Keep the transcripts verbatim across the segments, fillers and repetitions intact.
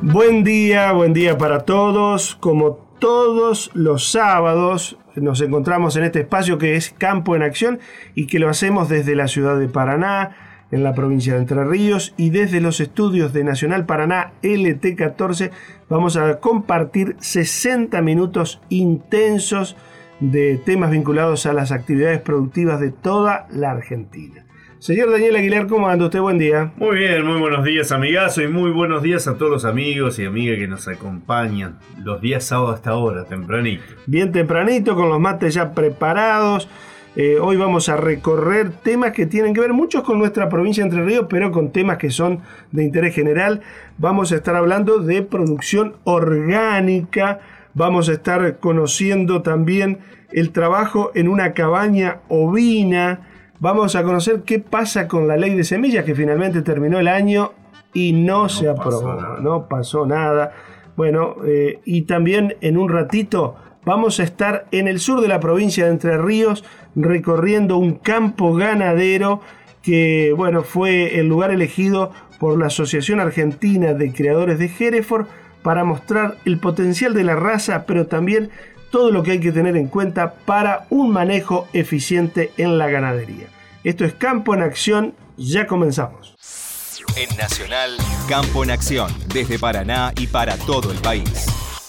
Buen día, buen día para todos. Como todos los sábados nos encontramos en este espacio que es Campo en Acción y que lo hacemos desde la ciudad de Paraná, en la provincia de Entre Ríos, y desde los estudios de Nacional Paraná L T catorce vamos a compartir sesenta minutos intensos de temas vinculados a las actividades productivas de toda la Argentina. Señor Daniel Aguilar, ¿cómo anda usted? Buen día. Muy bien, muy buenos días, amigazo, y muy buenos días a todos los amigos y amigas que nos acompañan los días sábados hasta ahora, tempranito. Bien tempranito, con los mates ya preparados. Eh, hoy vamos a recorrer temas que tienen que ver muchos con nuestra provincia de Entre Ríos, pero con temas que son de interés general. Vamos a estar hablando de producción orgánica. Vamos a estar conociendo también el trabajo en una cabaña ovina. Vamos a conocer qué pasa con la ley de semillas, que finalmente terminó el año y no, no se aprobó, no pasó nada. Bueno, eh, y también en un ratito vamos a estar en el sur de la provincia de Entre Ríos recorriendo un campo ganadero que, bueno, fue el lugar elegido por la Asociación Argentina de Criadores de Hereford para mostrar el potencial de la raza, pero también todo lo que hay que tener en cuenta para un manejo eficiente en la ganadería. Esto es Campo en Acción, ya comenzamos. En Nacional, Campo en Acción, desde Paraná y para todo el país.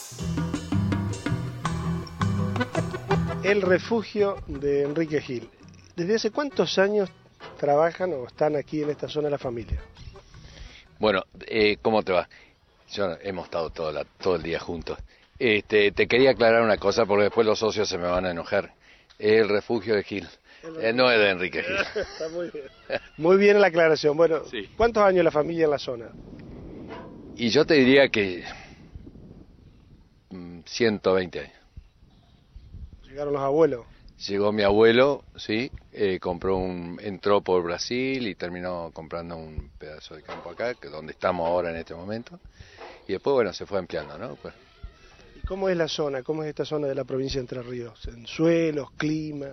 El refugio de Enrique Gil. ¿Desde hace cuántos años trabajan o están aquí en esta zona la familia? Bueno, eh, ¿cómo te va? Yo, hemos estado todo, la, todo el día juntos. Este, te quería aclarar una cosa porque después los socios se me van a enojar. El refugio de Gil, eh, no es de Enrique Gil. Está muy bien. Muy bien la aclaración. Bueno, sí. ¿Cuántos años la familia en la zona? Y yo te diría que mmm, ciento veinte años. ¿Llegaron los abuelos? Llegó mi abuelo, sí, eh, compró un, entró por Brasil y terminó comprando un pedazo de campo acá, que es donde estamos ahora en este momento. Y después, bueno, se fue ampliando, ¿no? Pues, ¿cómo es la zona? ¿Cómo es esta zona de la provincia de Entre Ríos? ¿En suelos, clima?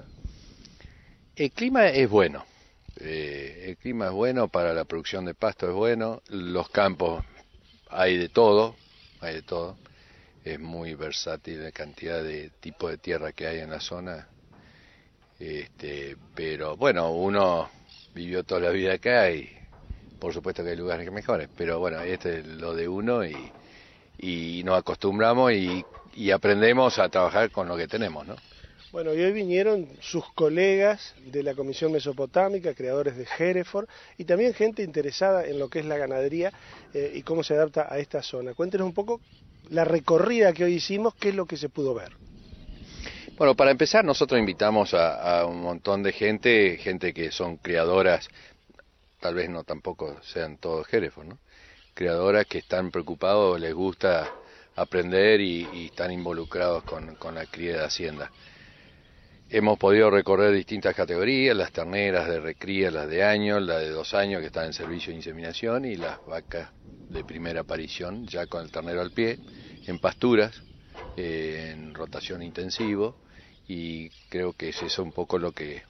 El clima es bueno. Eh, el clima es bueno para la producción de pasto, es bueno. Los campos hay de todo, hay de todo. Es muy versátil la cantidad de tipo de tierra que hay en la zona. Este, pero bueno, uno vivió toda la vida acá y por supuesto que hay lugares que mejores. Pero bueno, este es lo de uno y... y nos acostumbramos y, y aprendemos a trabajar con lo que tenemos, ¿no? Bueno, y hoy vinieron sus colegas de la Comisión Mesopotámica, creadores de Hereford, y también gente interesada en lo que es la ganadería eh, y cómo se adapta a esta zona. Cuéntenos un poco la recorrida que hoy hicimos, qué es lo que se pudo ver. Bueno, para empezar, nosotros invitamos a, a un montón de gente, gente que son criadoras, tal vez no tampoco sean todos Hereford, ¿no? Creadoras que están preocupados, les gusta aprender y, y están involucrados con, con la cría de hacienda. Hemos podido recorrer distintas categorías, las terneras de recría, las de año, la de dos años que están en servicio de inseminación y las vacas de primera aparición ya con el ternero al pie, en pasturas, eh, en rotación intensivo, y creo que es eso un poco lo que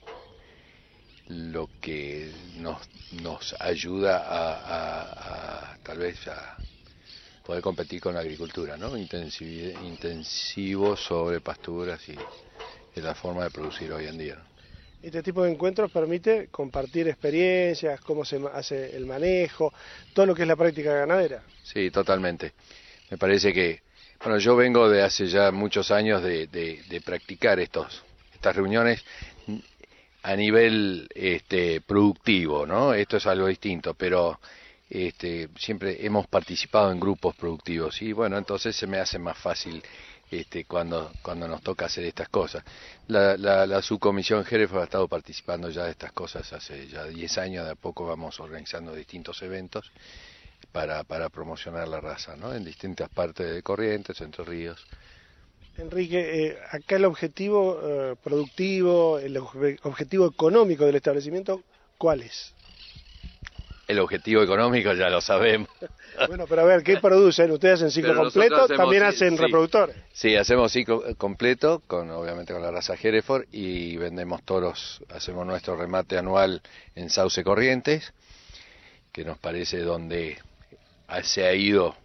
lo que nos, nos ayuda a, a, a tal vez a poder competir con la agricultura, ¿no? Intensiv, intensivo sobre pasturas y es la forma de producir hoy en día, ¿no? Este tipo de encuentros permite compartir experiencias, cómo se hace el manejo, todo lo que es la práctica ganadera. Sí, totalmente. Me parece que, bueno, yo vengo de hace ya muchos años de, de, de practicar estos, estas reuniones a nivel este, productivo, ¿no? Esto es algo distinto, pero este, siempre hemos participado en grupos productivos y bueno, entonces se me hace más fácil este, cuando, cuando nos toca hacer estas cosas. La, la, la subcomisión Hereford ha estado participando ya de estas cosas hace ya diez años, de a poco vamos organizando distintos eventos para, para promocionar la raza, ¿no? En distintas partes de Corrientes, Entre Ríos. Enrique, eh, acá el objetivo eh, productivo, el ob- objetivo económico del establecimiento, ¿cuál es? El objetivo económico ya lo sabemos. Bueno, pero a ver, ¿qué producen? ¿Ustedes hacen ciclo Pero completo? hacemos, ¿También sí, hacen sí. reproductores? Sí, hacemos ciclo completo, con obviamente con la raza Hereford, y vendemos toros, hacemos nuestro remate anual en Sauce Corrientes, que nos parece donde se ha ido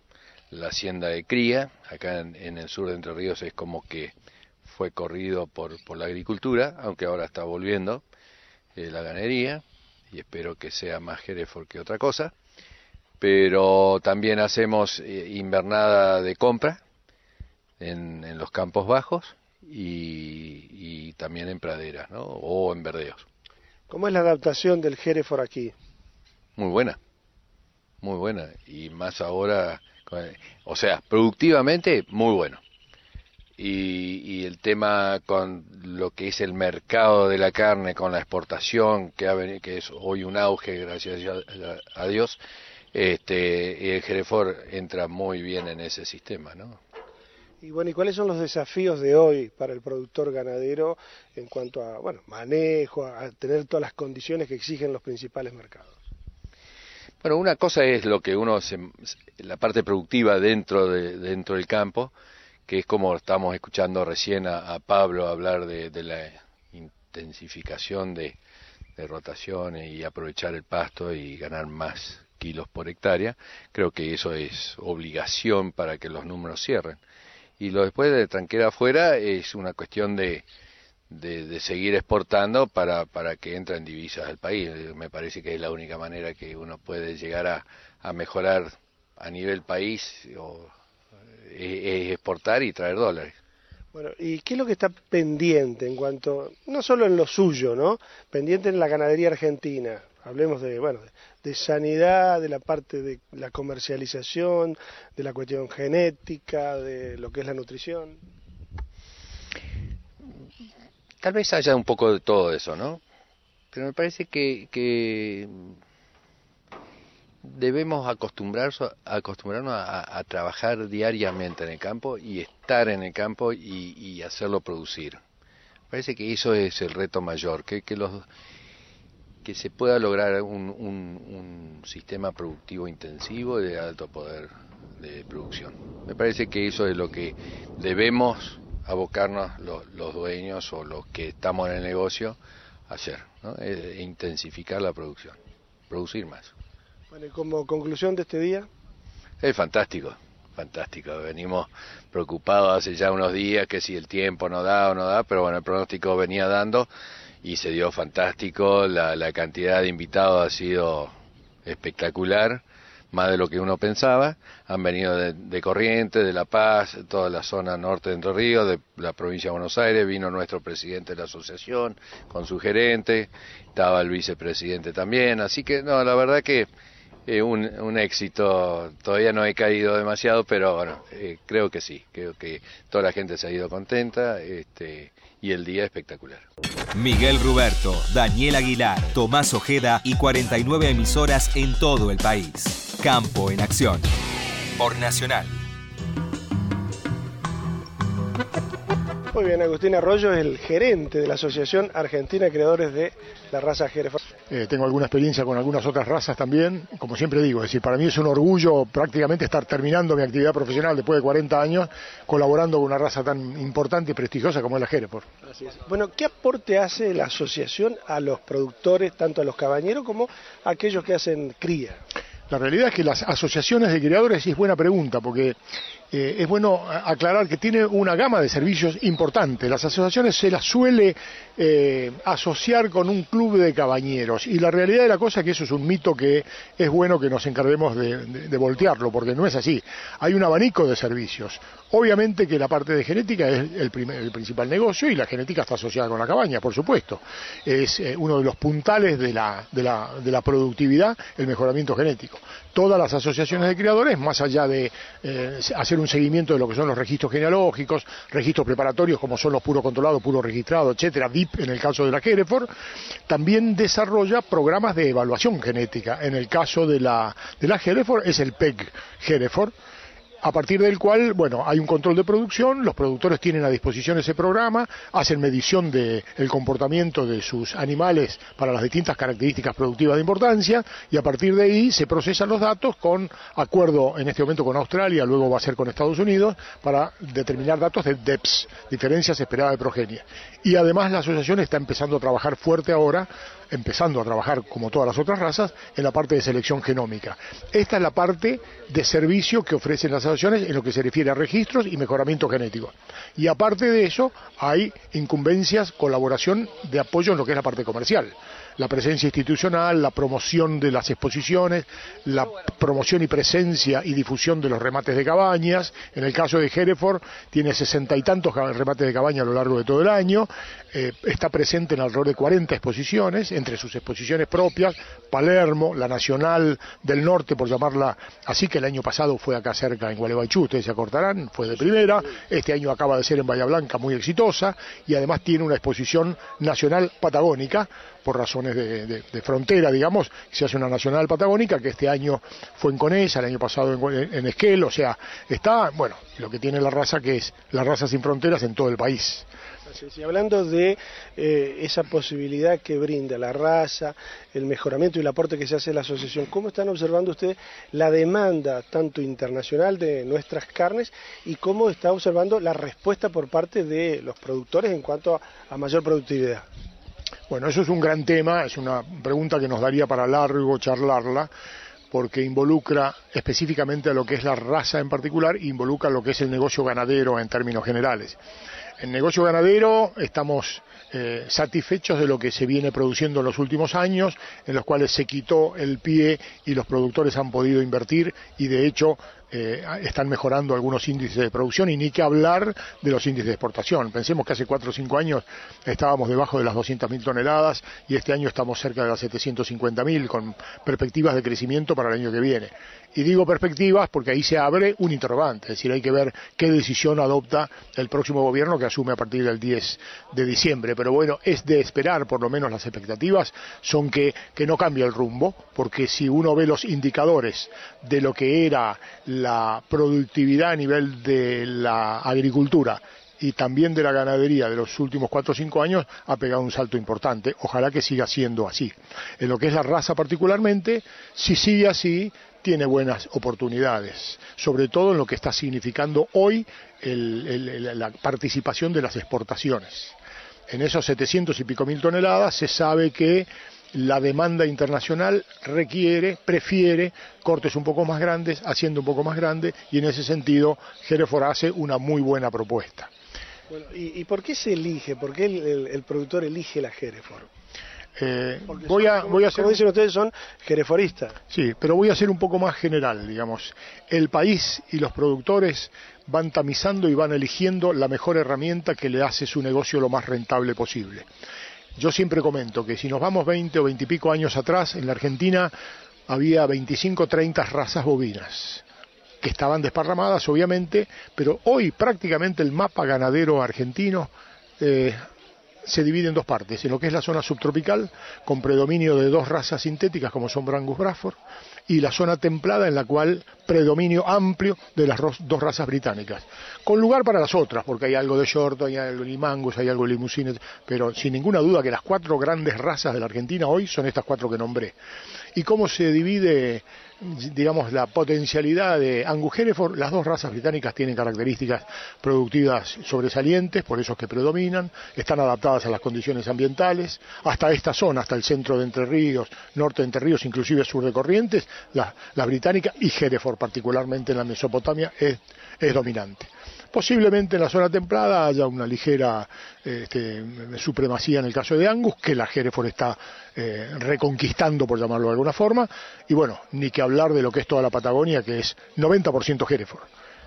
la hacienda de cría. Acá en, en el sur de Entre Ríos es como que fue corrido por, por la agricultura, aunque ahora está volviendo eh, la ganadería, y espero que sea más Hereford que otra cosa. Pero también hacemos eh, invernada de compra en, en los campos bajos y, y también en praderas, ¿no? O en verdeos. ¿Cómo es la adaptación del Hereford aquí? Muy buena, muy buena, y más ahora, o sea, productivamente muy bueno. Y, y el tema con lo que es el mercado de la carne, con la exportación, que, ha venido, que es hoy un auge, gracias a, a Dios, este, el Hereford entra muy bien en ese sistema, ¿no? Y bueno, ¿y cuáles son los desafíos de hoy para el productor ganadero en cuanto a, bueno, manejo, a tener todas las condiciones que exigen los principales mercados? Bueno, una cosa es lo que uno, se, la parte productiva dentro de dentro del campo, que es como estamos escuchando recién a, a Pablo hablar de, de la intensificación de, de rotaciones y aprovechar el pasto y ganar más kilos por hectárea. Creo que eso es obligación para que los números cierren. Y lo después de tranquera afuera es una cuestión de, de, de seguir exportando para, para que entren divisas al país. Me parece que es la única manera que uno puede llegar a, a mejorar a nivel país, o, es, es exportar y traer dólares. Bueno, ¿y qué es lo que está pendiente en cuanto, no solo en lo suyo, ¿no? Pendiente en la ganadería argentina? Hablemos de, bueno, de sanidad, de la parte de la comercialización, de la cuestión genética, de lo que es la nutrición. Tal vez haya un poco de todo eso, ¿no? Pero me parece que, que debemos acostumbrarnos, acostumbrarnos a, a trabajar diariamente en el campo y estar en el campo y, y hacerlo producir. Me parece que eso es el reto mayor, que, que los... que se pueda lograr un, un, un sistema productivo intensivo de alto poder de producción. Me parece que eso es lo que debemos abocarnos los, los dueños o los que estamos en el negocio a hacer, ¿no? Es intensificar la producción, producir más. Bueno, y como conclusión de este día. Es fantástico, fantástico. Venimos preocupados hace ya unos días que si el tiempo no da o no da, pero bueno, el pronóstico venía dando. Y se dio fantástico, la, la cantidad de invitados ha sido espectacular, más de lo que uno pensaba. Han venido de, de Corrientes, de La Paz, toda la zona norte de Entre Ríos, de la provincia de Buenos Aires. Vino nuestro presidente de la asociación con su gerente, estaba el vicepresidente también. Así que no, la verdad que eh, un, un éxito. Todavía no he caído demasiado, pero bueno, eh, creo que sí, creo que toda la gente se ha ido contenta. Este, y el día espectacular. Miguel Ruberto, Daniel Aguilar, Tomás Ojeda y cuarenta y nueve emisoras en todo el país. Campo en Acción. Por Nacional. Muy bien, Agustín Arroyo es el gerente de la Asociación Argentina de Creadores de la Raza Hereford. Eh, tengo alguna experiencia con algunas otras razas también, como siempre digo, es decir, para mí es un orgullo prácticamente estar terminando mi actividad profesional después de cuarenta años, colaborando con una raza tan importante y prestigiosa como es la Hereford. Así es. Bueno, ¿qué aporte hace la asociación a los productores, tanto a los cabañeros como a aquellos que hacen cría? La realidad es que las asociaciones de criadores, sí es buena pregunta, porque eh, es bueno aclarar que tiene una gama de servicios importante. Las asociaciones se las suele eh, asociar con un club de cabañeros, y la realidad de la cosa es que eso es un mito que es bueno que nos encarguemos de, de, de voltearlo, porque no es así. Hay un abanico de servicios. Obviamente que la parte de genética es el, primer, el principal negocio, y la genética está asociada con la cabaña, por supuesto. Es eh, uno de los puntales de la, de, la, de la productividad, el mejoramiento genético. Todas las asociaciones de criadores, más allá de eh, hacer un seguimiento de lo que son los registros genealógicos, registros preparatorios como son los puro controlados, puro registrados, etcétera, D I P en el caso de la Hereford, también desarrolla programas de evaluación genética. En el caso de la, de la Hereford es el P E G Hereford, a partir del cual, bueno, hay un control de producción, los productores tienen a disposición ese programa, hacen medición del comportamiento de sus animales para las distintas características productivas de importancia, y a partir de ahí se procesan los datos con acuerdo en este momento con Australia, luego va a ser con Estados Unidos, para determinar datos de D E P S, diferencias esperadas de progenie. Y además la asociación está empezando a trabajar fuerte ahora empezando a trabajar como todas las otras razas en la parte de selección genómica. Esta es la parte de servicio que ofrecen las asociaciones en lo que se refiere a registros y mejoramiento genético. Y aparte de eso hay incumbencias, colaboración de apoyo en lo que es la parte comercial. La presencia institucional, la promoción de las exposiciones, la promoción y presencia y difusión de los remates de cabañas. En el caso de Hereford tiene sesenta y tantos remates de cabaña a lo largo de todo el año, eh, está presente en alrededor de cuarenta exposiciones, entre sus exposiciones propias, Palermo, la Nacional del Norte, por llamarla así, que el año pasado fue acá cerca en Gualeguaychú, ustedes se acordarán, fue de primera, este año acaba de ser en Bahía Blanca, muy exitosa, y además tiene una exposición nacional patagónica, por razones de, de, de frontera, digamos, se hace una nacional patagónica, que este año fue en Conesa, el año pasado en, en Esquel, o sea, está, bueno, lo que tiene la raza, que es la raza sin fronteras en todo el país. Y hablando de eh, esa posibilidad que brinda la raza, el mejoramiento y el aporte que se hace a la asociación, ¿cómo están observando ustedes la demanda tanto internacional de nuestras carnes y cómo está observando la respuesta por parte de los productores en cuanto a, a mayor productividad? Bueno, eso es un gran tema, es una pregunta que nos daría para largo charlarla, porque involucra específicamente a lo que es la raza en particular, e involucra lo que es el negocio ganadero en términos generales. En negocio ganadero estamos eh, satisfechos de lo que se viene produciendo en los últimos años, en los cuales se quitó el pie y los productores han podido invertir y de hecho eh, están mejorando algunos índices de producción y ni que hablar de los índices de exportación. Pensemos que hace cuatro o cinco años estábamos debajo de las doscientas mil toneladas y este año estamos cerca de las setecientas cincuenta mil con perspectivas de crecimiento para el año que viene. Y digo perspectivas porque ahí se abre un interrogante, es decir, hay que ver qué decisión adopta el próximo gobierno que asume a partir del diez de diciembre. Pero bueno, es de esperar, por lo menos las expectativas son que, que no cambie el rumbo, porque si uno ve los indicadores de lo que era la productividad a nivel de la agricultura y también de la ganadería de los últimos cuatro o cinco años, ha pegado un salto importante. Ojalá que siga siendo así. En lo que es la raza particularmente, si sigue así, tiene buenas oportunidades, sobre todo en lo que está significando hoy el, el, la participación de las exportaciones. En esos setecientos y pico mil toneladas se sabe que la demanda internacional requiere, prefiere cortes un poco más grandes, haciendo un poco más grande, y en ese sentido Hereford hace una muy buena propuesta. Bueno, ¿y, y por qué se elige? ¿Por qué el, el, el productor elige la Hereford? Eh, voy a, son, voy a hacer, como dicen ustedes, son hereforistas. Sí, pero voy a ser un poco más general, digamos. El país y los productores van tamizando y van eligiendo la mejor herramienta que le hace su negocio lo más rentable posible. Yo siempre comento que si nos vamos veinte o veinte y pico años atrás, en la Argentina había veinticinco o treinta razas bovinas, que estaban desparramadas obviamente, pero hoy prácticamente el mapa ganadero argentino eh, se divide en dos partes, en lo que es la zona subtropical, con predominio de dos razas sintéticas como son Brangus Braford, y la zona templada en la cual predominio amplio de las dos razas británicas, con lugar para las otras, porque hay algo de Shorton, hay algo de Limangus, hay algo de Limousin, pero sin ninguna duda que las cuatro grandes razas de la Argentina hoy son estas cuatro que nombré. ¿Y cómo se divide, digamos, la potencialidad de Angus Hereford? Las dos razas británicas tienen características productivas sobresalientes, por eso es que predominan, están adaptadas a las condiciones ambientales, hasta esta zona, hasta el centro de Entre Ríos, norte de Entre Ríos, inclusive sur de Corrientes, la, la británica y Hereford, particularmente en la Mesopotamia, es, es dominante. Posiblemente en la zona templada haya una ligera este, supremacía en el caso de Angus, que la Hereford está eh, reconquistando, por llamarlo de alguna forma, y bueno, ni que hablar de lo que es toda la Patagonia, que es noventa por ciento Hereford.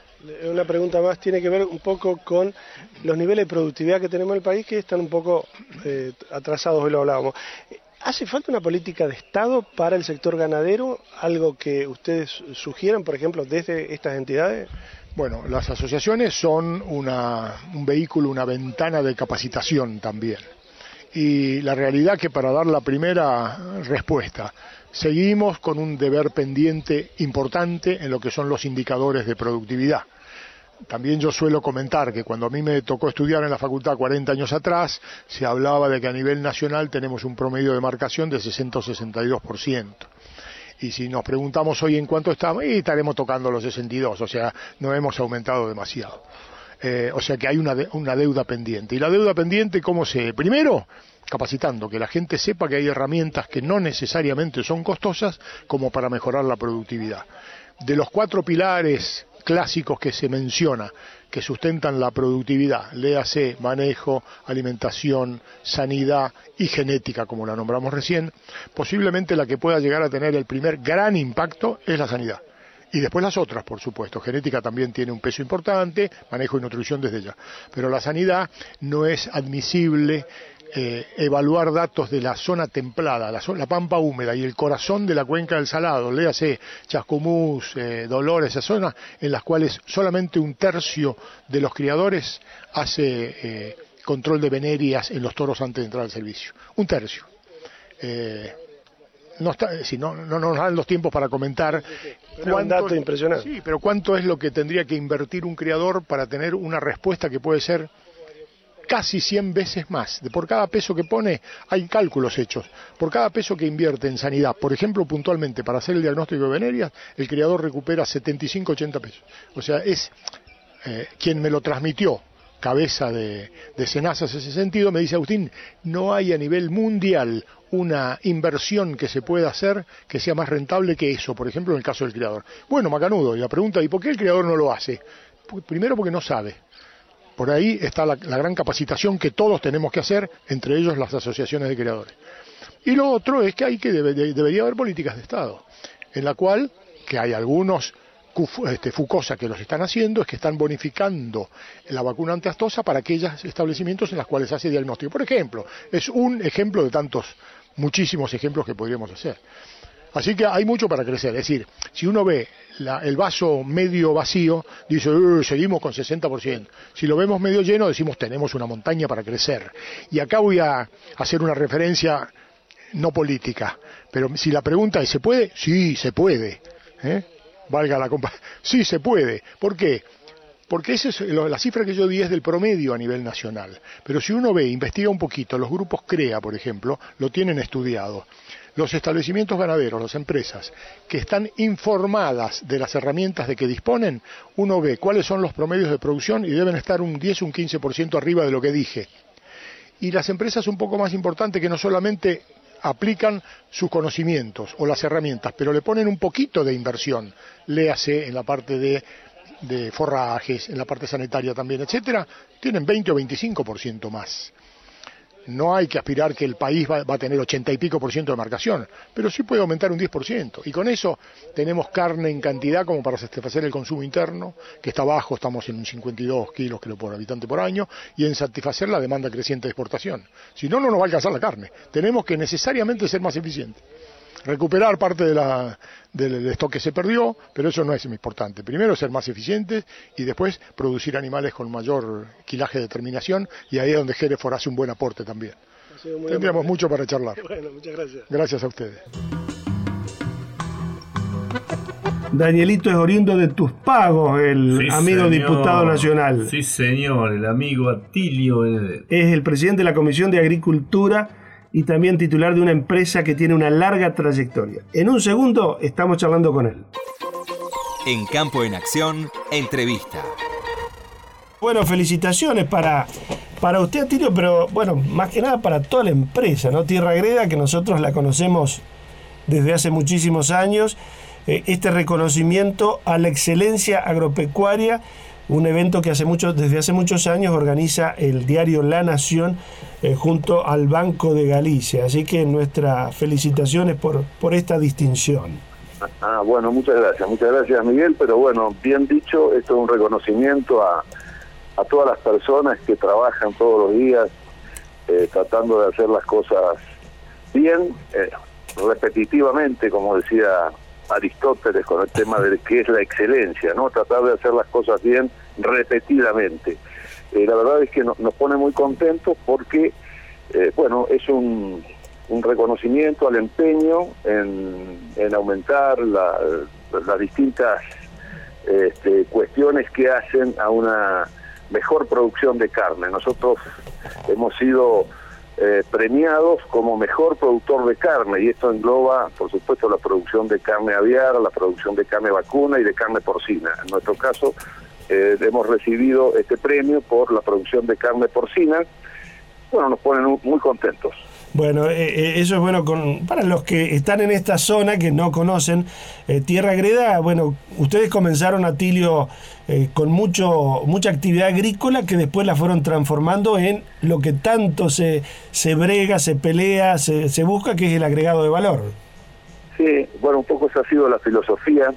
Una pregunta más tiene que ver un poco con los niveles de productividad que tenemos en el país, que están un poco eh, atrasados, hoy lo hablábamos. ¿Hace falta una política de Estado para el sector ganadero? ¿Algo que ustedes sugieran, por ejemplo, desde estas entidades? Bueno, las asociaciones son una, un vehículo, una ventana de capacitación también. Y la realidad que para dar la primera respuesta, seguimos con un deber pendiente importante en lo que son los indicadores de productividad. También yo suelo comentar que cuando a mí me tocó estudiar en la facultad cuarenta años atrás, se hablaba de que a nivel nacional tenemos un promedio de marcación de sesenta o sesenta y dos por ciento. Y si nos preguntamos hoy en cuánto estamos, y estaremos tocando los sesenta y dos, o sea, no hemos aumentado demasiado. Eh, o sea que hay una, de, una deuda pendiente. ¿Y la deuda pendiente cómo se...? Primero, capacitando, que la gente sepa que hay herramientas que no necesariamente son costosas como para mejorar la productividad. De los cuatro pilares clásicos que se menciona, que sustentan la productividad, léase manejo, alimentación, sanidad y genética, como la nombramos recién, posiblemente la que pueda llegar a tener el primer gran impacto es la sanidad. Y después las otras, por supuesto. Genética también tiene un peso importante, manejo y nutrición desde ya. Pero la sanidad no es admisible eh, evaluar datos de la zona templada, la, zona, la pampa húmeda y el corazón de la cuenca del Salado, léase Chascomús, eh, Dolores, esas zonas en las cuales solamente un tercio de los criadores hace eh, control de venerias en los toros antes de entrar al servicio. Un tercio. Eh, No, está, si no, no nos dan los tiempos para comentar pero cuánto, un dato impresionante. Sí, pero cuánto es lo que tendría que invertir un criador para tener una respuesta que puede ser casi cien veces más. De por cada peso que pone, hay cálculos hechos. Por cada peso que invierte en sanidad, por ejemplo, puntualmente para hacer el diagnóstico de venerias, el criador recupera setenta y cinco, ochenta pesos. O sea, es eh, quien me lo transmitió, cabeza de, de Senazas ese sentido, me dice: Agustín, no hay a nivel mundial una inversión que se pueda hacer que sea más rentable que eso, por ejemplo, en el caso del criador. Bueno, macanudo, y la pregunta, ¿y por qué el criador no lo hace? Primero porque no sabe. Por ahí está la, la gran capacitación que todos tenemos que hacer, entre ellos las asociaciones de criadores. Y lo otro es que hay que debe, de, debería haber políticas de Estado, en la cual, que hay algunos Este, Fucosa que los están haciendo, es que están bonificando la vacuna antiaftosa para aquellos establecimientos en los cuales se hace diagnóstico. Por ejemplo, es un ejemplo de tantos, muchísimos ejemplos que podríamos hacer. Así que hay mucho para crecer. Es decir, si uno ve la, el vaso medio vacío, dice, uh, seguimos con sesenta por ciento. Si lo vemos medio lleno, decimos, tenemos una montaña para crecer. Y acá voy a hacer una referencia no política, pero si la pregunta es, ¿se puede? Sí, se puede. ¿Eh? Valga la compa. Sí, se puede. ¿Por qué? Porque esa es la cifra que yo di es del promedio a nivel nacional. Pero si uno ve, investiga un poquito, los grupos CREA, por ejemplo, lo tienen estudiado. Los establecimientos ganaderos, las empresas que están informadas de las herramientas de que disponen, uno ve cuáles son los promedios de producción y deben estar un diez, un quince por ciento arriba de lo que dije. Y las empresas un poco más importantes que no solamente aplican sus conocimientos o las herramientas, pero le ponen un poquito de inversión, léase en la parte de, de forrajes, en la parte sanitaria también, etcétera, tienen veinte o veinticinco por ciento más. No hay que aspirar que el país va, va a tener ochenta y pico por ciento de marcación, pero sí puede aumentar un diez por ciento. Y con eso tenemos carne en cantidad como para satisfacer el consumo interno, que está bajo, estamos en cincuenta y dos kilos por habitante por año, y en satisfacer la demanda creciente de exportación. Si no, no nos va a alcanzar la carne. Tenemos que necesariamente ser más eficientes. Recuperar parte de la, del stock que se perdió, pero eso no es importante. Primero ser más eficientes y después producir animales con mayor quilaje de terminación, y ahí es donde Hereford hace un buen aporte también. Tendríamos mucho para charlar. Bueno, muchas gracias. Gracias a ustedes. Danielito es oriundo de Tuspagos, el sí, amigo señor. Diputado nacional. Sí, señor, el amigo Atilio Benedetto. Es el presidente de la Comisión de Agricultura y también titular de una empresa que tiene una larga trayectoria. En un segundo estamos charlando con él. En Campo en Acción, entrevista. Bueno, felicitaciones para, para usted, Atilio, pero bueno, más que nada para toda la empresa, ¿no? Tierra Agreda, que nosotros la conocemos desde hace muchísimos años. Eh, este reconocimiento a la excelencia agropecuaria, un evento que hace mucho, desde hace muchos años organiza el diario La Nación eh, junto al Banco de Galicia. Así que nuestras felicitaciones por, por esta distinción. Ah, bueno, muchas gracias, muchas gracias, Miguel, pero bueno, bien dicho, esto es un reconocimiento a, a todas las personas que trabajan todos los días eh, tratando de hacer las cosas bien, eh, repetitivamente, como decía Aristóteles con el tema de qué es la excelencia, ¿no? Tratar de hacer las cosas bien repetidamente. Eh, la verdad es que no, nos pone muy contentos porque, eh, bueno, es un, un reconocimiento al empeño en, en aumentar la, las distintas este, cuestiones que hacen a una mejor producción de carne. Nosotros hemos sido Eh, premiados como mejor productor de carne, y esto engloba, por supuesto, la producción de carne aviar, la producción de carne vacuna y de carne porcina. En nuestro caso, eh, hemos recibido este premio por la producción de carne porcina. Bueno, nos ponen muy contentos. Bueno, eh, eso es bueno con, para los que están en esta zona, que no conocen eh, Tierra Agreda. Bueno, ustedes comenzaron, Atilio, eh, con mucho mucha actividad agrícola que después la fueron transformando en lo que tanto se, se brega, se pelea, se, se busca, que es el agregado de valor. Sí, bueno, un poco esa ha sido la filosofía,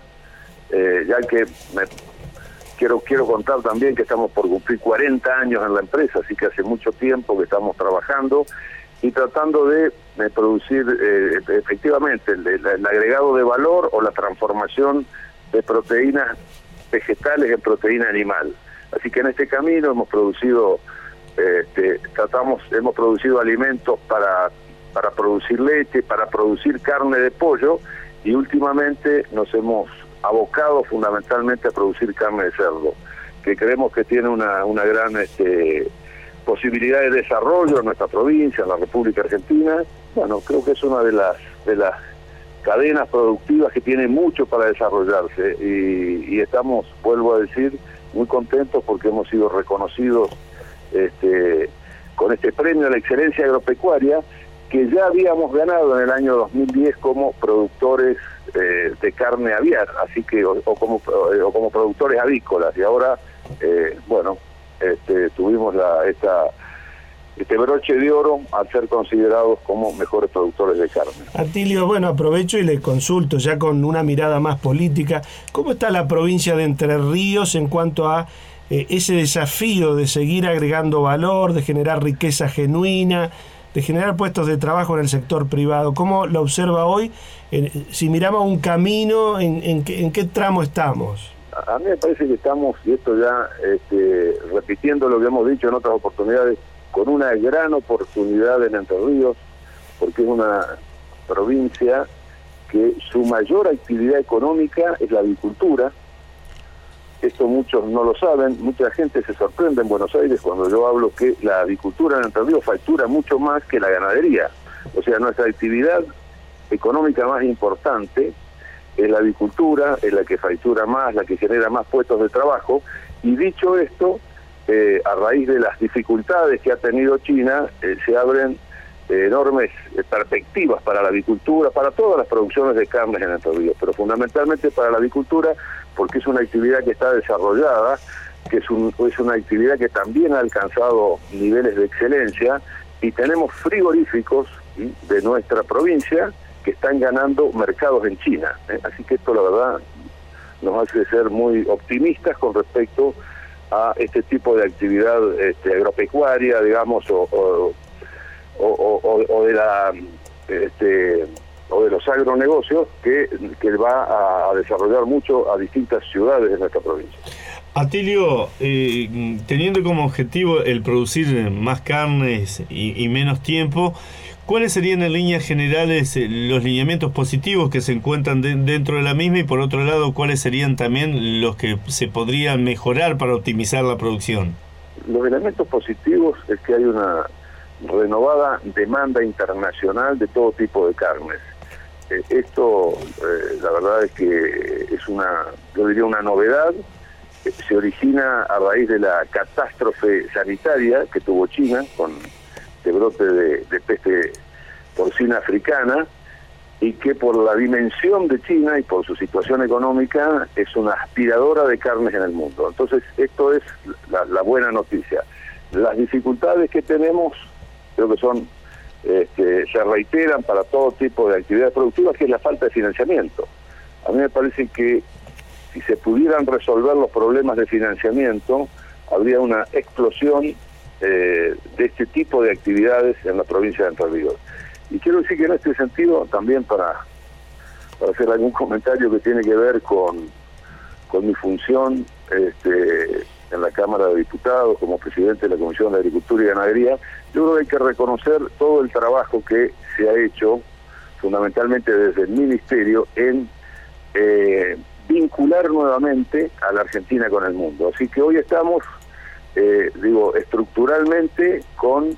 eh, ya que me, quiero, quiero contar también que estamos por cumplir cuarenta años en la empresa, así que hace mucho tiempo que estamos trabajando y tratando de, de producir eh, efectivamente el, el, el agregado de valor o la transformación de proteínas vegetales en proteína animal. Así que en este camino hemos producido, este, tratamos, hemos producido alimentos para, para producir leche, para producir carne de pollo, y últimamente nos hemos abocado fundamentalmente a producir carne de cerdo, que creemos que tiene una, una gran este, posibilidad de desarrollo en nuestra provincia, en la República Argentina. Bueno, creo que es una de las de las cadenas productivas que tiene mucho para desarrollarse, y, y estamos, vuelvo a decir, muy contentos porque hemos sido reconocidos este, con este premio a la excelencia agropecuaria que ya habíamos ganado en el año dos mil diez como productores eh, de carne aviar, así que o, o como o como productores avícolas, y ahora eh, bueno, este, tuvimos la esta este broche de oro al ser considerados como mejores productores de carne. Atilio, bueno, aprovecho y le consulto ya con una mirada más política, ¿cómo está la provincia de Entre Ríos en cuanto a eh, ese desafío de seguir agregando valor, de generar riqueza genuina, de generar puestos de trabajo en el sector privado? ¿Cómo lo observa hoy? Eh, si miramos un camino, ¿en, en, qué, en qué tramo estamos? A mí me parece que estamos, y esto ya este, repitiendo lo que hemos dicho en otras oportunidades, con una gran oportunidad en Entre Ríos, porque es una provincia que su mayor actividad económica es la agricultura. Esto muchos no lo saben, mucha gente se sorprende en Buenos Aires cuando yo hablo que la agricultura en Entre Ríos factura mucho más que la ganadería. O sea, nuestra actividad económica más importante es la agricultura, es la que factura más, la que genera más puestos de trabajo, y dicho esto, eh, a raíz de las dificultades que ha tenido China, eh, se abren eh, enormes eh, perspectivas para la agricultura, para todas las producciones de carnes en Entre Ríos, pero fundamentalmente para la agricultura, porque es una actividad que está desarrollada, que es, un, es una actividad que también ha alcanzado niveles de excelencia, y tenemos frigoríficos ¿sí? de nuestra provincia que están ganando mercados en China. ¿eh? Así que esto la verdad nos hace ser muy optimistas con respecto a este tipo de actividad este, agropecuaria, digamos, o, o, o, o, o de la este, o de los agronegocios que, que va a desarrollar mucho a distintas ciudades de nuestra provincia. Atilio, eh, teniendo como objetivo el producir más carnes y, y menos tiempo, ¿cuáles serían en líneas generales los lineamientos positivos que se encuentran de, dentro de la misma? Y por otro lado, ¿cuáles serían también los que se podrían mejorar para optimizar la producción? Los elementos positivos es que hay una renovada demanda internacional de todo tipo de carnes. Eh, esto, eh, la verdad es que es una, yo diría una novedad. Se origina a raíz de la catástrofe sanitaria que tuvo China con este brote de, de peste porcina africana, y que por la dimensión de China y por su situación económica es una aspiradora de carnes en el mundo. Entonces esto es la, la buena noticia. Las dificultades que tenemos creo que son este, se reiteran para todo tipo de actividades productivas, que es la falta de financiamiento. A mí me parece que si se pudieran resolver los problemas de financiamiento, habría una explosión eh, de este tipo de actividades en la provincia de Entre Ríos. Y quiero decir que en este sentido, también para, para hacer algún comentario que tiene que ver con, con mi función este, en la Cámara de Diputados como presidente de la Comisión de Agricultura y Ganadería, yo creo que hay que reconocer todo el trabajo que se ha hecho, fundamentalmente desde el Ministerio, en eh, vincular nuevamente a la Argentina con el mundo. Así que hoy estamos, eh, digo, estructuralmente con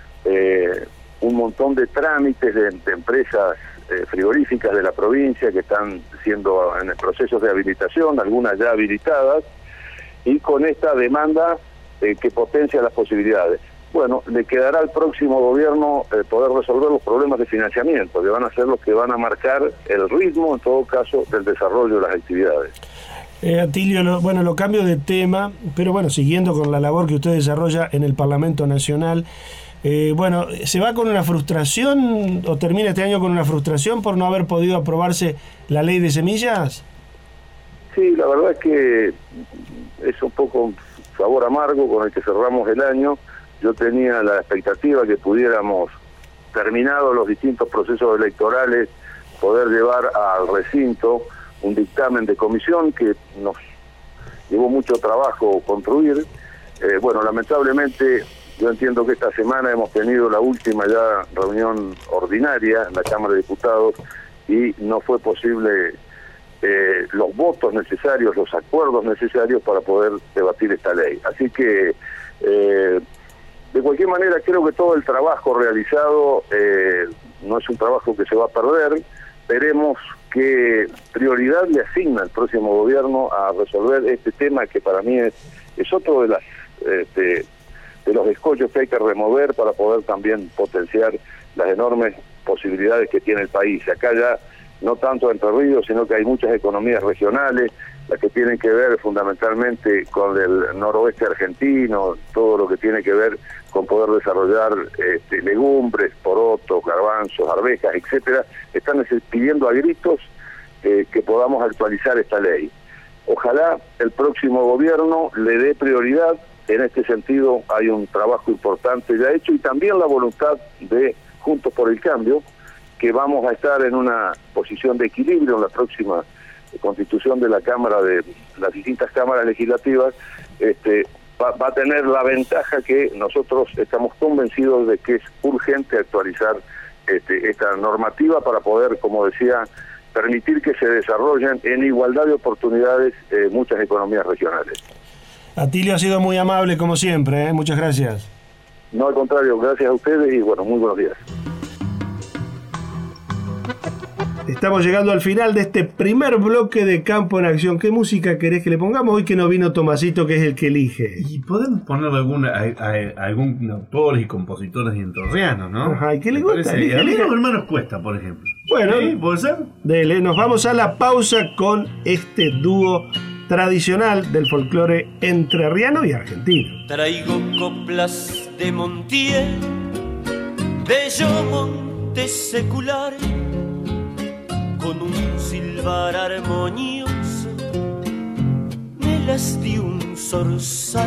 eh, un montón de trámites de, de empresas eh, frigoríficas de la provincia que están siendo en procesos de habilitación, algunas ya habilitadas, y con esta demanda eh, que potencia las posibilidades. Bueno, le quedará al próximo gobierno eh, poder resolver los problemas de financiamiento, que van a ser los que van a marcar el ritmo, en todo caso, del desarrollo de las actividades. Eh, Atilio, lo, bueno, lo cambio de tema, pero bueno, siguiendo con la labor que usted desarrolla en el Parlamento Nacional, eh, bueno, ¿se va con una frustración o termina este año con una frustración por no haber podido aprobarse la ley de semillas? Sí, la verdad es que es un poco un sabor amargo con el que cerramos el año. Yo tenía la expectativa que pudiéramos, terminados los distintos procesos electorales, poder llevar al recinto un dictamen de comisión que nos llevó mucho trabajo construir. Eh, bueno, lamentablemente yo entiendo que esta semana hemos tenido la última ya reunión ordinaria en la Cámara de Diputados y no fue posible eh, los votos necesarios, los acuerdos necesarios para poder debatir esta ley. Así que, eh, de cualquier manera, creo que todo el trabajo realizado eh, no es un trabajo que se va a perder. Veremos qué prioridad le asigna el próximo gobierno a resolver este tema que para mí es, es otro de las este, de los escollos que hay que remover para poder también potenciar las enormes posibilidades que tiene el país. Acá ya no tanto Entre Ríos, sino que hay muchas economías regionales, las que tienen que ver fundamentalmente con el noroeste argentino, todo lo que tiene que ver con poder desarrollar este, legumbres, porotos, garbanzos, arvejas, etcétera, están pidiendo a gritos eh, que podamos actualizar esta ley. Ojalá el próximo gobierno le dé prioridad. En este sentido hay un trabajo importante ya hecho y también la voluntad de Juntos por el Cambio, que vamos a estar en una posición de equilibrio en la próxima constitución de la Cámara, de las distintas cámaras legislativas. Este, va, va a tener la ventaja que nosotros estamos convencidos de que es urgente actualizar este, esta normativa para poder, como decía, permitir que se desarrollen en igualdad de oportunidades eh, muchas economías regionales. Atilio ha sido muy amable como siempre, ¿eh? Muchas gracias. No, al contrario, gracias a ustedes y bueno, muy buenos días. Estamos llegando al final de este primer bloque de Campo en Acción. ¿Qué música querés que le pongamos hoy que no vino Tomasito, que es el que elige? Y podemos ponerle alguna, a, a, a algún autores y compositores entrerrianos, ¿no? Ajá, ¿y qué le gusta? A mí los hermanos Cuesta, por ejemplo. Bueno, ¿Sí? ¿Puede ser? Dele, nos vamos a la pausa con este dúo tradicional del folclore entrerriano y argentino. Traigo coplas de Montiel, bello monte secular, con un silbar armonioso, me las dio un zorzal.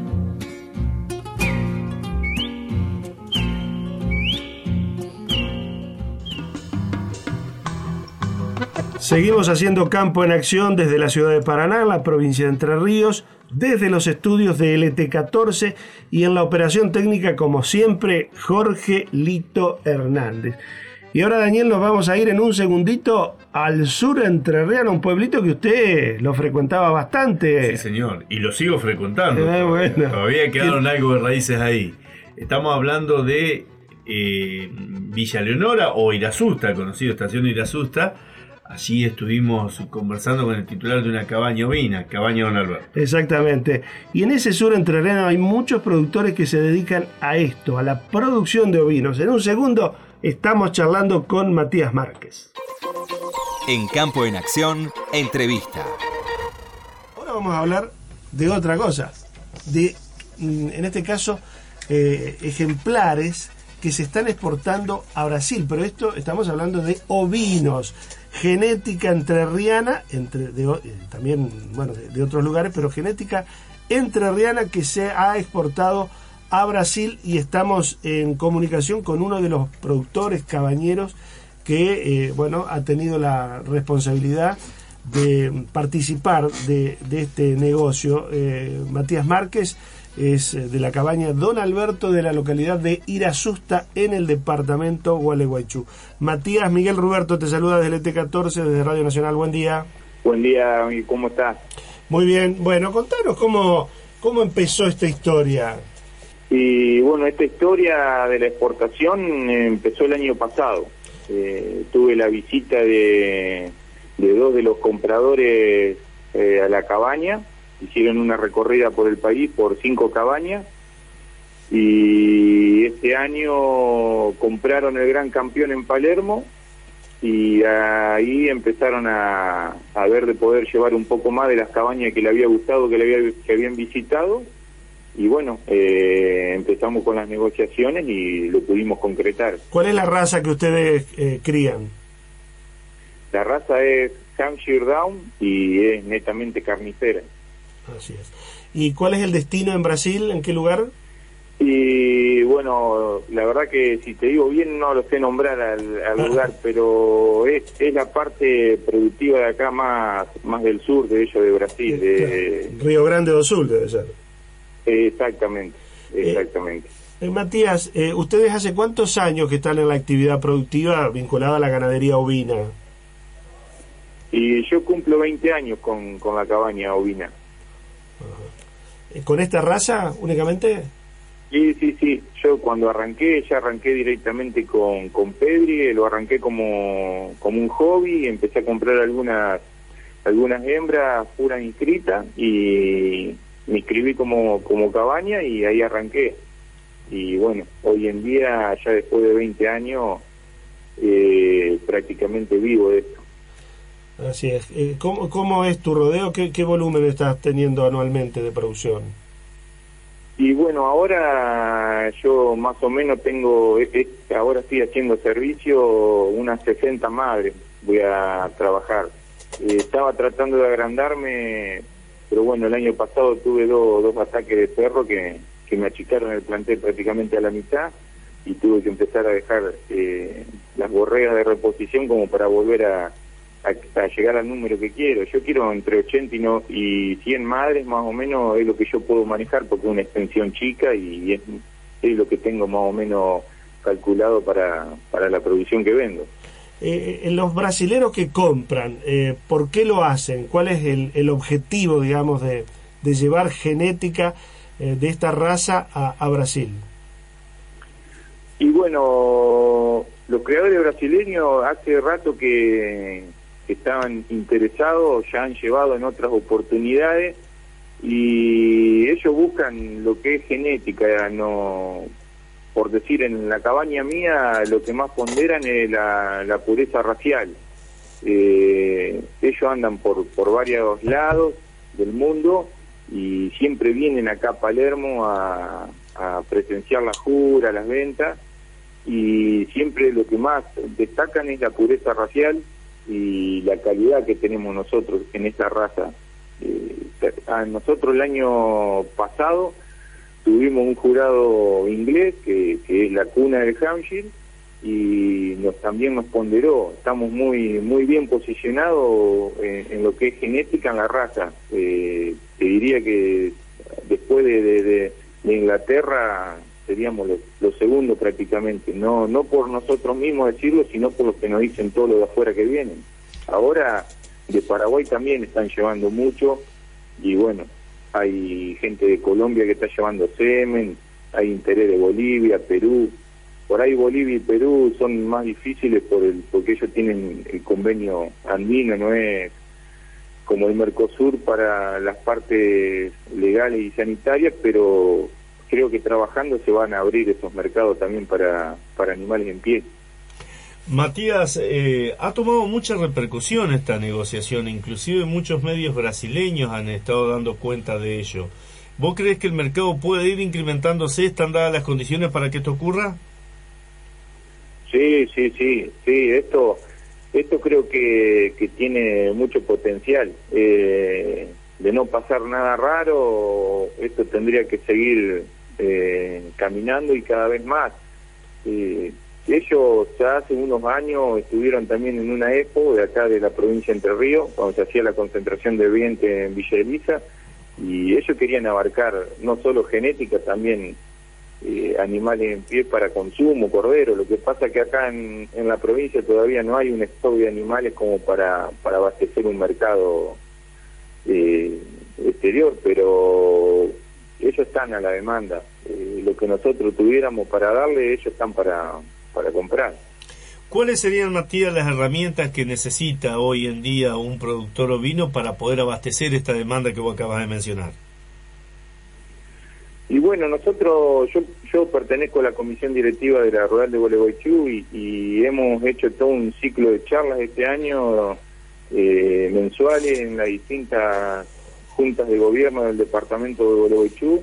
Seguimos haciendo Campo en Acción desde la ciudad de Paraná, en la provincia de Entre Ríos, desde los estudios de L T catorce y en la operación técnica, como siempre, Jorge Lito Hernández. Y ahora, Daniel, nos vamos a ir en un segundito al sur entrerriano, un pueblito que usted lo frecuentaba bastante. Sí, señor, y lo sigo frecuentando. Eh, bueno. Todavía quedaron algo de raíces ahí. Estamos hablando de eh, Villa Leonora o Irasusta, conocido Estación Irasusta. Allí estuvimos conversando con el titular de una cabaña ovina, Cabaña Don Alberto. Exactamente. Y en ese sur entrerriano hay muchos productores que se dedican a esto, a la producción de ovinos. En un segundo estamos charlando con Matías Márquez. En Campo en Acción, entrevista. Ahora vamos a hablar de otra cosa, de, en este caso, eh, ejemplares que se están exportando a Brasil, pero esto estamos hablando de ovinos, genética entrerriana, entre, de, también bueno, de, de otros lugares, pero genética entrerriana que se ha exportado a Brasil, y estamos en comunicación con uno de los productores cabañeros que eh, bueno, ha tenido la responsabilidad de participar de, de este negocio. eh, Matías Márquez es de la cabaña Don Alberto de la localidad de Irasusta en el departamento Gualeguaychú. Matías, Miguel Ruberto te saluda desde L T catorce, desde Radio Nacional. Buen día. Buen día, ¿cómo estás? Muy bien. Bueno, contanos cómo, cómo empezó esta historia. Y bueno, esta historia de la exportación empezó el año pasado. Eh, tuve la visita de, de dos de los compradores eh, a la cabaña, hicieron una recorrida por el país por cinco cabañas, y este año compraron el Gran Campeón en Palermo, y ahí empezaron a, a ver de poder llevar un poco más de las cabañas que le había gustado, que, le había, que habían visitado, y bueno, eh, empezamos con las negociaciones y lo pudimos concretar. ¿Cuál es la raza que ustedes eh, crían? La raza es Hampshire Down y es netamente carnicera. Así es. ¿Y cuál es el destino en Brasil? ¿En qué lugar? Y bueno, la verdad que si te digo bien no lo sé nombrar al, al lugar, pero es, es la parte productiva de acá más más del sur de ellos, de Brasil. De, Río Grande do Sul debe ser. Exactamente, exactamente. Eh, eh, Matías, eh, ¿ustedes hace cuántos años que están en la actividad productiva vinculada a la ganadería ovina? Y yo cumplo veinte años con, con la cabaña ovina. Ajá. ¿Con esta raza únicamente? Sí, sí, sí. Yo cuando arranqué, ya arranqué directamente con, con Pedri, lo arranqué como, como un hobby, empecé a comprar algunas algunas hembras puras inscritas y me inscribí como, como cabaña y ahí arranqué. Y bueno, hoy en día, ya después de veinte años, eh, prácticamente vivo de esto. Así es. Eh, ¿cómo, ¿Cómo es tu rodeo? ¿Qué, qué volumen estás teniendo anualmente de producción? Y bueno, ahora yo más o menos tengo, ahora estoy haciendo servicio, unas sesenta madres voy a trabajar. Eh, estaba tratando de agrandarme, pero bueno, el año pasado tuve do, dos ataques de perro que, que me achicaron el plantel prácticamente a la mitad y tuve que empezar a dejar eh, las borregas de reposición como para volver a, a, a llegar al número que quiero. Yo quiero entre ochenta y, no, y cien madres más o menos, es lo que yo puedo manejar porque es una extensión chica y es, es lo que tengo más o menos calculado para, para la producción que vendo. Eh, los brasileros que compran, eh, ¿por qué lo hacen? ¿Cuál es el, el objetivo, digamos, de, de llevar genética eh, de esta raza a, a Brasil? Y bueno, los creadores brasileños hace rato que, que estaban interesados, ya han llevado en otras oportunidades y ellos buscan lo que es genética, no... Por decir, en la cabaña mía lo que más ponderan es la, la pureza racial. Eh, ellos andan por, por varios lados del mundo y siempre vienen acá a Palermo a, a presenciar la jura, las ventas, y siempre lo que más destacan es la pureza racial y la calidad que tenemos nosotros en esta raza. Eh, a nosotros el año pasado tuvimos un jurado inglés que, que es la cuna del Hampshire y nos, también nos ponderó. Estamos muy muy bien posicionados en, en lo que es genética en la raza. Eh, te diría que después de, de, de, de Inglaterra seríamos los, los segundos prácticamente. No no por nosotros mismos decirlo, sino por lo que nos dicen todos los de afuera que vienen. Ahora de Paraguay también están llevando mucho y bueno, hay gente de Colombia que está llevando semen, hay interés de Bolivia, Perú. Por ahí Bolivia y Perú son más difíciles por el porque ellos tienen el convenio andino, no es como el Mercosur para las partes legales y sanitarias, pero creo que trabajando se van a abrir esos mercados también para, para animales en pie. Matías, eh, ha tomado mucha repercusión esta negociación, inclusive muchos medios brasileños han estado dando cuenta de ello. ¿Vos crees que el mercado puede ir incrementándose? ¿Están dadas las condiciones para que esto ocurra? Sí, sí, sí, sí, esto esto creo que, que tiene mucho potencial. Eh, de no pasar nada raro, esto tendría que seguir eh, caminando y cada vez más. Eh, Ellos ya hace unos años estuvieron también en una expo de acá de la provincia de Entre Ríos, cuando se hacía la concentración de Oriente en Villa Elisa, y ellos querían abarcar no solo genética, también eh, animales en pie para consumo, cordero. Lo que pasa es que acá en, en la provincia todavía no hay un stock de animales como para, para abastecer un mercado eh, exterior, pero ellos están a la demanda. Eh, lo que nosotros tuviéramos para darle, ellos están para... para comprar. ¿Cuáles serían, Matías, las herramientas que necesita hoy en día un productor ovino para poder abastecer esta demanda que vos acabas de mencionar? Y bueno, nosotros, yo, yo pertenezco a la comisión directiva de la Rural de Gualeguaychú y, y hemos hecho todo un ciclo de charlas este año eh, mensuales en las distintas juntas de gobierno del departamento de Gualeguaychú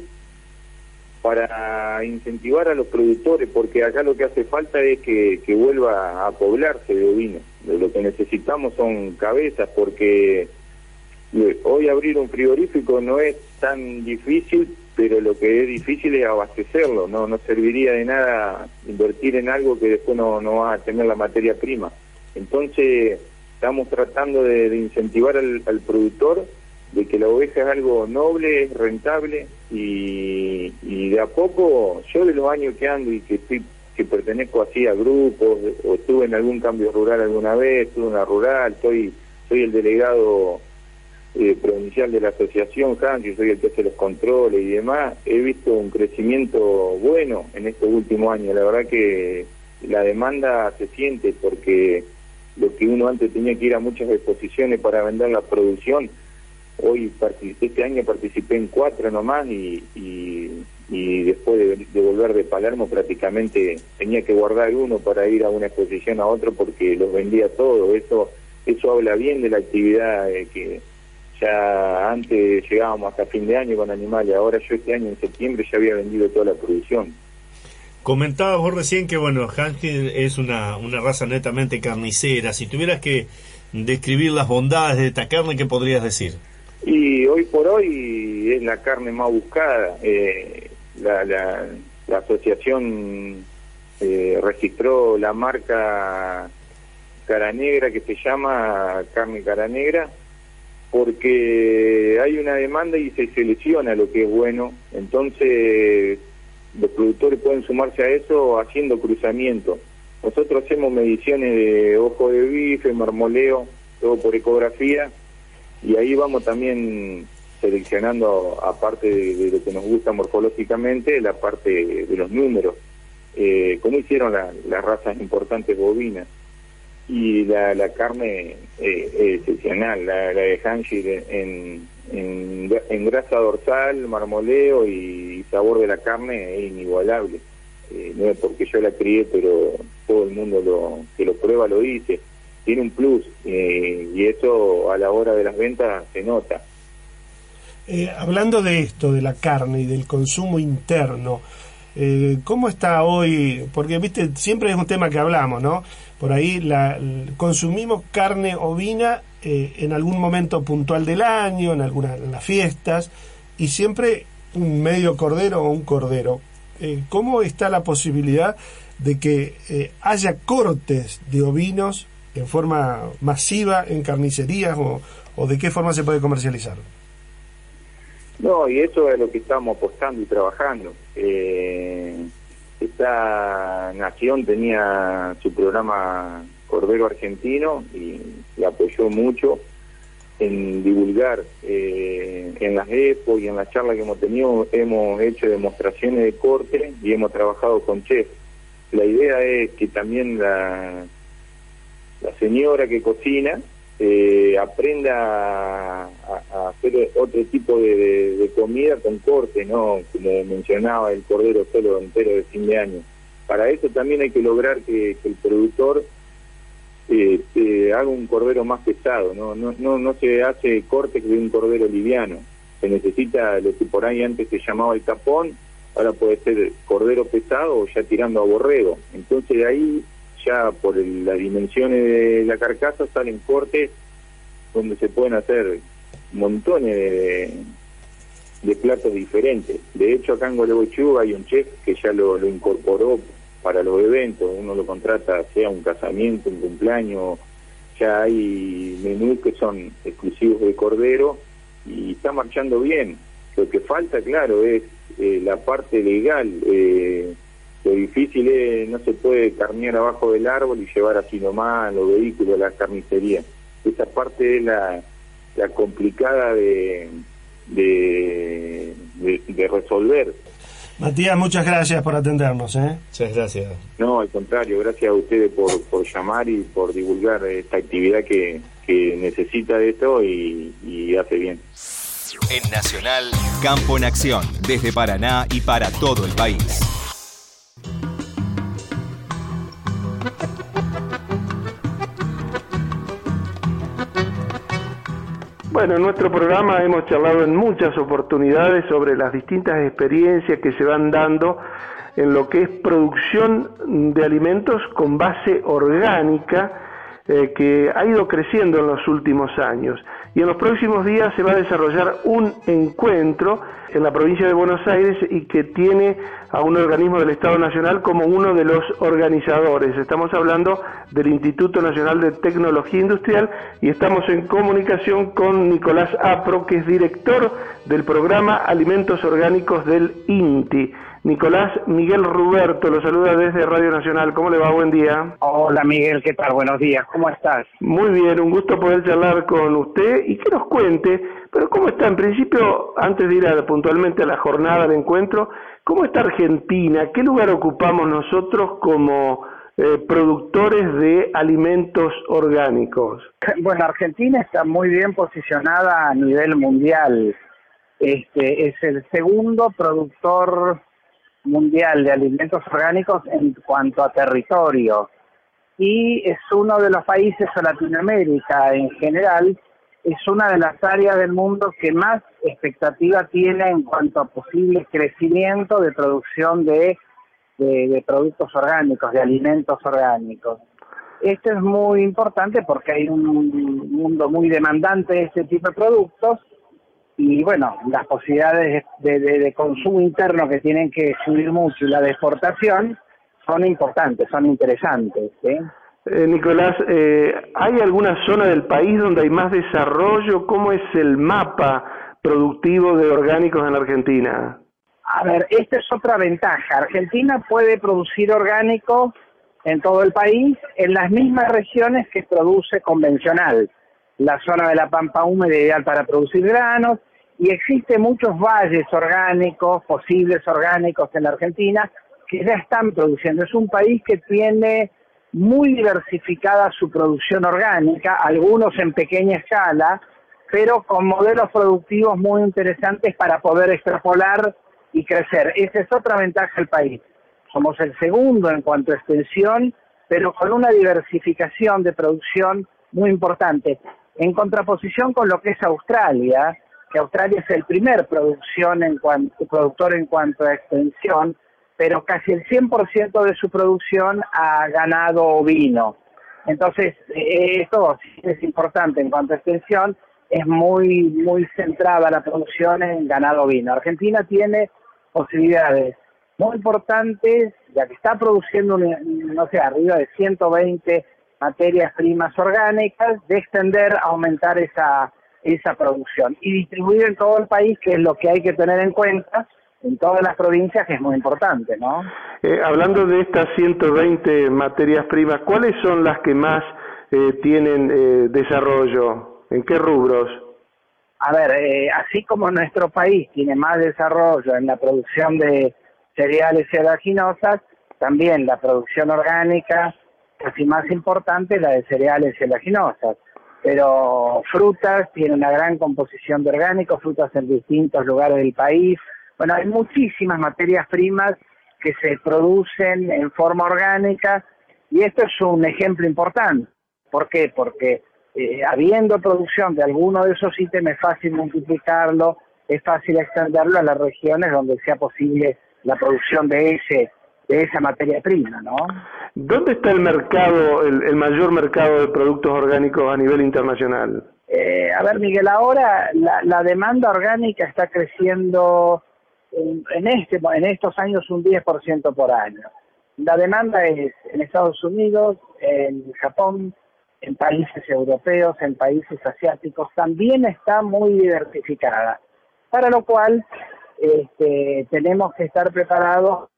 para incentivar a los productores, porque acá lo que hace falta es que, que vuelva a poblarse de ovino. Lo que necesitamos son cabezas, porque hoy abrir un frigorífico no es tan difícil, pero lo que es difícil es abastecerlo. No no serviría de nada invertir en algo que después no, no va a tener la materia prima. Entonces estamos tratando de, de incentivar al, al productor de que la oveja es algo noble, es rentable, y, y de a poco, yo de los años que ando y que estoy, que pertenezco así a grupos, o estuve en algún cambio rural alguna vez, estuve en una rural, soy, soy el delegado eh, provincial de la asociación Hans, yo soy el que hace los controles y demás, he visto un crecimiento bueno en estos últimos años. La verdad que la demanda se siente, porque lo que uno antes tenía que ir a muchas exposiciones para vender la producción, hoy este año participé en cuatro nomás y, y, y después de, de volver de Palermo prácticamente tenía que guardar uno para ir a una exposición a otro porque los vendía todo. Eso eso habla bien de la actividad, eh, que ya antes llegábamos hasta fin de año con animales, ahora yo este año en septiembre ya había vendido toda la producción. Comentabas vos recién que bueno, Husky es una, una raza netamente carnicera. Si tuvieras que describir las bondades de esta carne, ¿qué podrías decir? Y hoy por hoy es la carne más buscada. Eh, la, la, la asociación eh, registró la marca Cara Negra, que se llama Carne Cara Negra, porque hay una demanda y se selecciona lo que es bueno. Entonces los productores pueden sumarse a eso haciendo cruzamiento. Nosotros hacemos mediciones de ojo de bife, marmoleo, todo por ecografía, y ahí vamos también seleccionando, aparte de, de lo que nos gusta morfológicamente, la parte de, de los números, eh, como hicieron la, las razas importantes bovinas. Y la, la carne eh, es excepcional, la, la de Hampshire en, en, en grasa dorsal, marmoleo y sabor de la carne es inigualable. Eh, no es porque yo la crié, pero todo el mundo lo que lo prueba lo dice. Tiene un plus, eh, y eso a la hora de las ventas se nota. Eh, hablando de esto, de la carne y del consumo interno, eh, ¿cómo está hoy? Porque, viste, siempre es un tema que hablamos, ¿no? Por ahí la, consumimos carne ovina eh, en algún momento puntual del año, en algunas en las fiestas, y siempre un medio cordero o un cordero. Eh, ¿Cómo está la posibilidad de que eh, haya cortes de ovinos en forma masiva en carnicerías, o, o de qué forma se puede comercializar? No, y eso es lo que estamos apostando y trabajando. Eh, esta nación tenía su programa Cordero Argentino y, y apoyó mucho en divulgar. Eh, en las expo y en las charlas que hemos tenido hemos hecho demostraciones de corte y hemos trabajado con chefs. La idea es que también la la señora que cocina eh, aprenda a, a hacer otro tipo de, de, de comida con corte, ¿no? Como mencionaba, el cordero solo entero de fin de año. Para eso también hay que lograr que, que el productor eh, eh, haga un cordero más pesado, ¿no? No, no, no se hace corte de un cordero liviano. Se necesita lo que por ahí antes se llamaba el capón, ahora puede ser cordero pesado o ya tirando a borrego. Entonces de ahí, ya por el, las dimensiones de la carcasa, salen cortes donde se pueden hacer montones de, de platos diferentes. De hecho, acá en Gualeguaychú hay un chef que ya lo, lo incorporó para los eventos. Uno lo contrata, sea un casamiento, un cumpleaños, ya hay menús que son exclusivos de cordero y está marchando bien. Lo que falta, claro, es eh, la parte legal. eh, Lo difícil es, no se puede carnear abajo del árbol y llevar así nomás los vehículos a la carnicería. Esa parte es la, la complicada de, de, de, de resolver. Matías, muchas gracias por atendernos. ¿eh? Muchas gracias. No, al contrario, gracias a ustedes por, por llamar y por divulgar esta actividad que, que necesita de esto y, y hace bien. En Nacional, Campo en Acción, desde Paraná y para todo el país. Bueno, en nuestro programa hemos charlado en muchas oportunidades sobre las distintas experiencias que se van dando en lo que es producción de alimentos con base orgánica, eh, que ha ido creciendo en los últimos años. Y en los próximos días se va a desarrollar un encuentro en la provincia de Buenos Aires y que tiene a un organismo del Estado Nacional como uno de los organizadores. Estamos hablando del Instituto Nacional de Tecnología Industrial y estamos en comunicación con Nicolás Apro, que es director del programa Alimentos Orgánicos del I N T I. Nicolás, Miguel Ruberto lo saluda desde Radio Nacional. ¿Cómo le va? Buen día. Hola Miguel, ¿qué tal? Buenos días, ¿cómo estás? Muy bien, un gusto poder charlar con usted y que nos cuente, pero ¿cómo está? En principio, antes de ir a, puntualmente a la jornada, al encuentro, ¿cómo está Argentina? ¿Qué lugar ocupamos nosotros como eh, productores de alimentos orgánicos? Bueno, Argentina está muy bien posicionada a nivel mundial. Este es el segundo productor mundial de alimentos orgánicos en cuanto a territorio y es uno de los países, o Latinoamérica en general, es una de las áreas del mundo que más expectativa tiene en cuanto a posible crecimiento de producción de, de, de productos orgánicos, de alimentos orgánicos. Esto es muy importante porque hay un mundo muy demandante de este tipo de productos. Y bueno, las posibilidades de, de, de consumo interno que tienen que subir mucho y la de exportación son importantes, son interesantes. ¿sí? Eh, Nicolás, eh, ¿hay alguna zona del país donde hay más desarrollo? ¿Cómo es el mapa productivo de orgánicos en la Argentina? A ver, esta es otra ventaja. Argentina puede producir orgánicos en todo el país, en las mismas regiones que produce convencional. La zona de la Pampa húmeda ideal para producir granos, y existen muchos valles orgánicos, posibles orgánicos en la Argentina, que ya están produciendo. Es un país que tiene muy diversificada su producción orgánica, algunos en pequeña escala, pero con modelos productivos muy interesantes para poder extrapolar y crecer. Esa es otra ventaja del país. Somos el segundo en cuanto a extensión, pero con una diversificación de producción muy importante. En contraposición con lo que es Australia, que Australia es el primer producción en cuanto, productor en cuanto a extensión, pero casi el cien por ciento de su producción a ganado ovino. Entonces, esto es importante en cuanto a extensión, es muy, muy centrada la producción en ganado ovino. Argentina tiene posibilidades muy importantes, ya que está produciendo, no sé, arriba de ciento veinte materias primas orgánicas, de extender, aumentar esa, esa producción y distribuir en todo el país, que es lo que hay que tener en cuenta, en todas las provincias, que es muy importante, ¿no? Eh, hablando de estas ciento veinte materias primas, ¿cuáles son las que más eh, tienen eh, desarrollo? ¿En qué rubros? A ver, eh, así como nuestro país tiene más desarrollo en la producción de cereales y oleaginosas, también la producción orgánica, casi más importante, la de cereales y oleaginosas. Pero frutas, tiene una gran composición de orgánicos, frutas en distintos lugares del país. Bueno, hay muchísimas materias primas que se producen en forma orgánica y esto es un ejemplo importante. ¿Por qué? Porque eh, habiendo producción de alguno de esos ítems es fácil multiplicarlo, es fácil extenderlo a las regiones donde sea posible la producción de ese de esa materia prima, ¿no? ¿Dónde está el mercado, el, el mayor mercado de productos orgánicos a nivel internacional? Eh, a ver, Miguel, ahora la, la demanda orgánica está creciendo en, en, este, en estos años un diez por ciento por año. La demanda es en Estados Unidos, en Japón, en países europeos, en países asiáticos, también está muy diversificada, para lo cual este, tenemos que estar preparados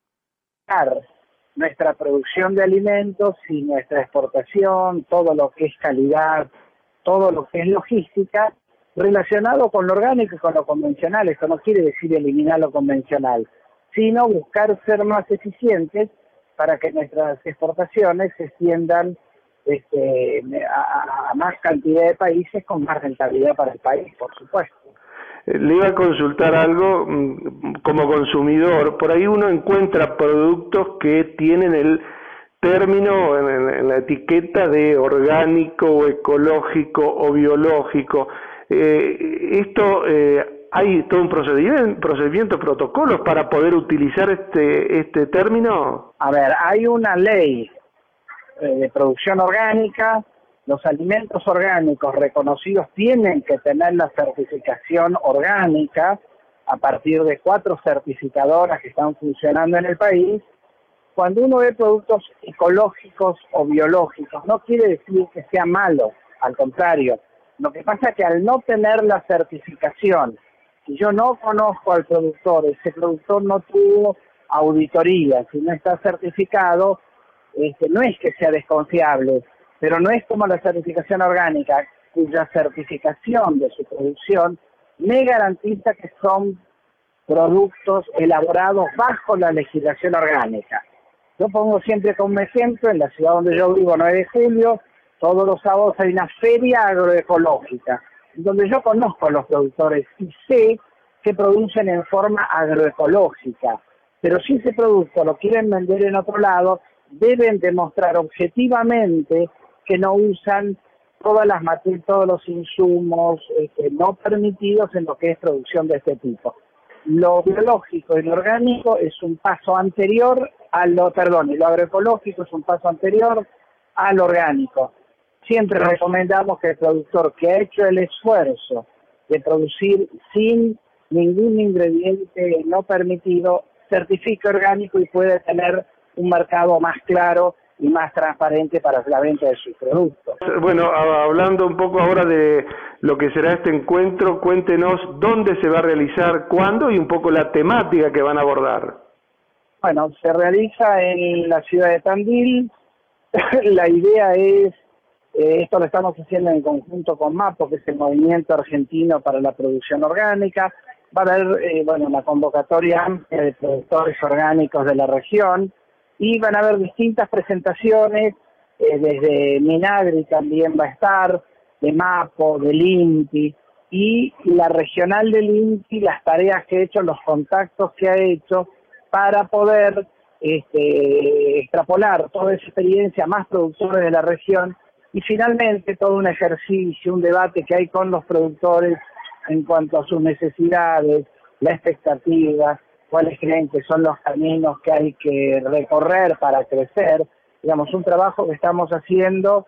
nuestra producción de alimentos y nuestra exportación, todo lo que es calidad, todo lo que es logística, relacionado con lo orgánico y con lo convencional. Esto no quiere decir eliminar lo convencional, sino buscar ser más eficientes para que nuestras exportaciones se extiendan este, a, a más cantidad de países con más rentabilidad para el país, por supuesto. Le iba a consultar algo como consumidor. Por ahí uno encuentra productos que tienen el término en, en la etiqueta de orgánico o ecológico o biológico. Eh, esto, eh, ¿hay todo un procedimiento, procedimiento, protocolos para poder utilizar este, este término? A ver, hay una ley eh, de producción orgánica. Los alimentos orgánicos reconocidos tienen que tener la certificación orgánica a partir de cuatro certificadoras que están funcionando en el país. Cuando uno ve productos ecológicos o biológicos, no quiere decir que sea malo, al contrario. Lo que pasa es que al no tener la certificación, si yo no conozco al productor, ese productor no tuvo auditoría, si no está certificado, este, no es que sea desconfiable, pero no es como la certificación orgánica, cuya certificación de su producción me garantiza que son productos elaborados bajo la legislación orgánica. Yo pongo siempre como ejemplo, en la ciudad donde yo vivo, nueve de julio, todos los sábados hay una feria agroecológica, donde yo conozco a los productores y sé que producen en forma agroecológica, pero si ese producto lo quieren vender en otro lado, deben demostrar objetivamente que no usan todas las materias, todos los insumos este, no permitidos en lo que es producción de este tipo. Lo biológico y lo orgánico es un paso anterior a lo, perdón, y lo agroecológico es un paso anterior al orgánico. Siempre recomendamos que el productor que ha hecho el esfuerzo de producir sin ningún ingrediente no permitido, certifique orgánico y puede tener un mercado más claro y más transparente para la venta de sus productos. Bueno, hablando un poco ahora de lo que será este encuentro, cuéntenos dónde se va a realizar, cuándo y un poco la temática que van a abordar. Bueno, se realiza en la ciudad de Tandil. La idea es, eh, esto lo estamos haciendo en conjunto con MAPO, que es el Movimiento Argentino para la Producción Orgánica. Va a haber, eh, bueno, una convocatoria amplia de productores orgánicos de la región, y van a haber distintas presentaciones, eh, desde Minagri también va a estar, de MAPO, del INTI, y la regional del INTI, las tareas que ha hecho, los contactos que ha hecho, para poder este, extrapolar toda esa experiencia a más productores de la región, y finalmente todo un ejercicio, un debate que hay con los productores en cuanto a sus necesidades, la expectativa, cuáles creen que son los caminos que hay que recorrer para crecer. Digamos, un trabajo que estamos haciendo